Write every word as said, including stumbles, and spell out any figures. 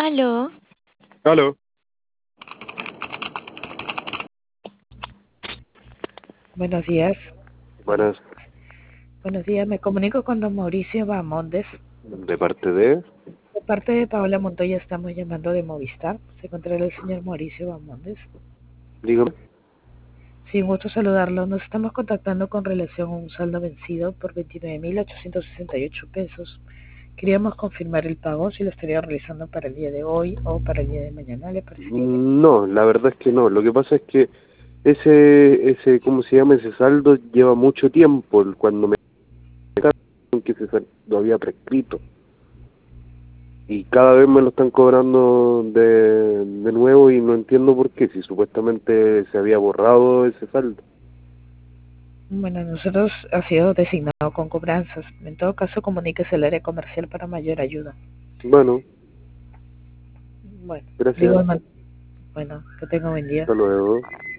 Aló, Aló. Buenos días. Buenas. Buenos días, me comunico con don Mauricio Bamondes. ¿De parte de? De parte de Paola Montoya estamos llamando de Movistar. ¿Se encontrará el señor Mauricio Bamondes? Dígame. Sí, un gusto saludarlo. Nos estamos contactando con relación a un saldo vencido por veintinueve mil ochocientos sesenta y ocho pesos. Queríamos confirmar el pago, si lo estaría realizando para el día de hoy o para el día de mañana, ¿le parecería bien? No, la verdad es que no. Lo que pasa es que ese, ese, ¿cómo se llama? Ese saldo lleva mucho tiempo. Cuando me dijeron que ese saldo lo había prescrito. Y cada vez me lo están cobrando de, de nuevo y no entiendo por qué, si supuestamente se había borrado ese saldo. Bueno, nosotros ha sido designado con cobranzas. En todo caso, comuníquese al área comercial para mayor ayuda. Bueno, Bueno, de gracias. igual manera. Bueno, que tenga buen día. Hasta luego.